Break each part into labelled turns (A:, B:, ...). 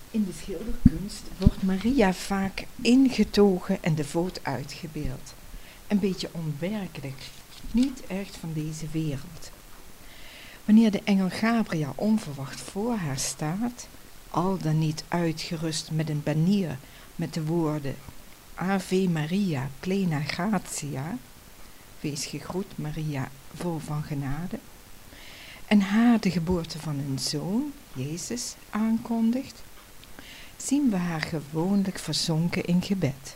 A: In de schilderkunst wordt Maria vaak ingetogen en devoot uitgebeeld. Een beetje onwerkelijk, niet echt van deze wereld. Wanneer de engel Gabriel onverwacht voor haar staat, al dan niet uitgerust met een banier met de woorden Ave Maria, plena gratia, wees gegroet Maria, vol van genade, en haar de geboorte van een zoon, Jezus, aankondigt, zien we haar gewoonlijk verzonken in gebed.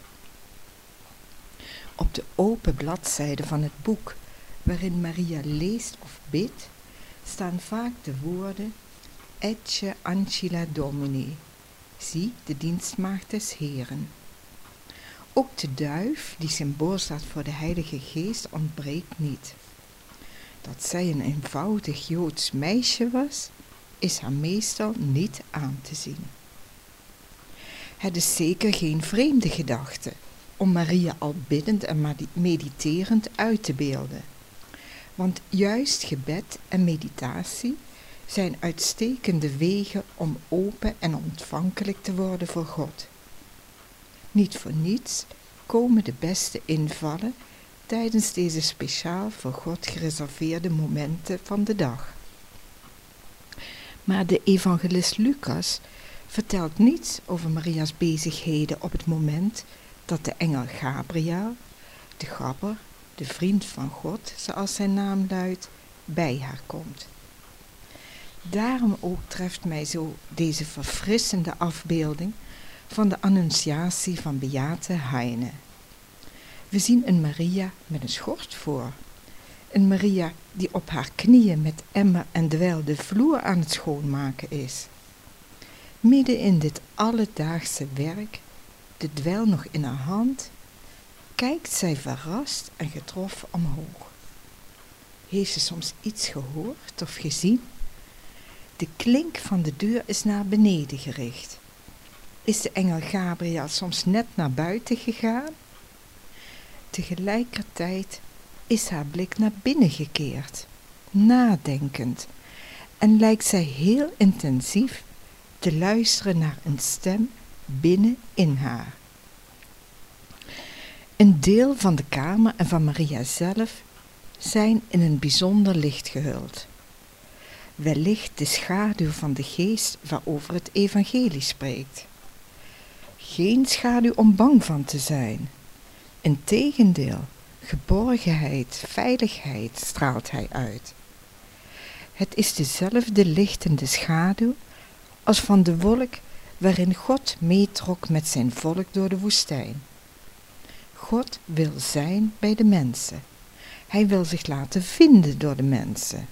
A: Op de open bladzijde van het boek, waarin Maria leest of bidt, staan vaak de woorden Ecce ancilla Domini, zie de dienstmaagd des Heren. Ook de duif, die symbool staat voor de Heilige Geest, ontbreekt niet. Dat zij een eenvoudig Joods meisje was, is haar meestal niet aan te zien. Het is zeker geen vreemde gedachte om Maria al biddend en mediterend uit te beelden. Want juist gebed en meditatie zijn uitstekende wegen om open en ontvankelijk te worden voor God. Niet voor niets komen de beste invallen tijdens deze speciaal voor God gereserveerde momenten van de dag. Maar de evangelist Lucas vertelt niets over Maria's bezigheden op het moment dat de engel Gabriel, de gabber, de vriend van God, zoals zijn naam luidt, bij haar komt. Daarom ook treft mij zo deze verfrissende afbeelding van de annunciatie van Beate Heine. We zien een Maria met een schort voor. Een Maria die op haar knieën met emmer en dweil de vloer aan het schoonmaken is. Midden in dit alledaagse werk, de dweil nog in haar hand, kijkt zij verrast en getroffen omhoog. Heeft ze soms iets gehoord of gezien? De klink van de deur is naar beneden gericht. Is de engel Gabriel soms net naar buiten gegaan? Tegelijkertijd is haar blik naar binnen gekeerd, nadenkend, en lijkt zij heel intensief te luisteren naar een stem binnen in haar. Een deel van de kamer en van Maria zelf zijn in een bijzonder licht gehuld. Wellicht de schaduw van de geest waarover het evangelie spreekt. Geen schaduw om bang van te zijn. Integendeel, geborgenheid, veiligheid straalt hij uit. Het is dezelfde lichtende schaduw als van de wolk waarin God meetrok met zijn volk door de woestijn. God wil zijn bij de mensen. Hij wil zich laten vinden door de mensen.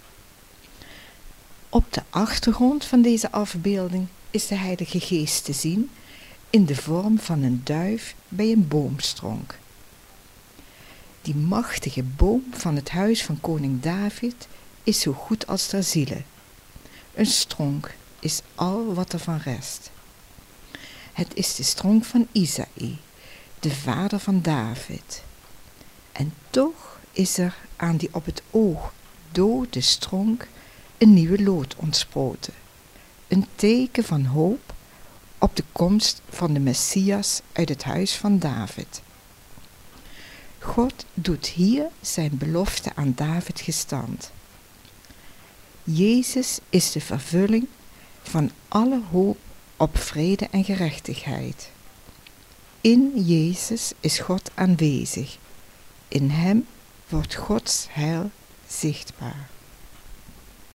A: Op de achtergrond van deze afbeelding is de Heilige Geest te zien in de vorm van een duif bij een boomstronk. Die machtige boom van het huis van koning David is zo goed als ter ziele. Een stronk is al wat er van rest. Het is de stronk van Isaïe, de vader van David. En toch is er aan die op het oog dode stronk een nieuwe loot ontsproten. Een teken van hoop op de komst van de Messias uit het huis van David. God doet hier zijn belofte aan David gestand. Jezus is de vervulling van alle hoop op vrede en gerechtigheid. In Jezus is God aanwezig. In hem wordt Gods heil zichtbaar.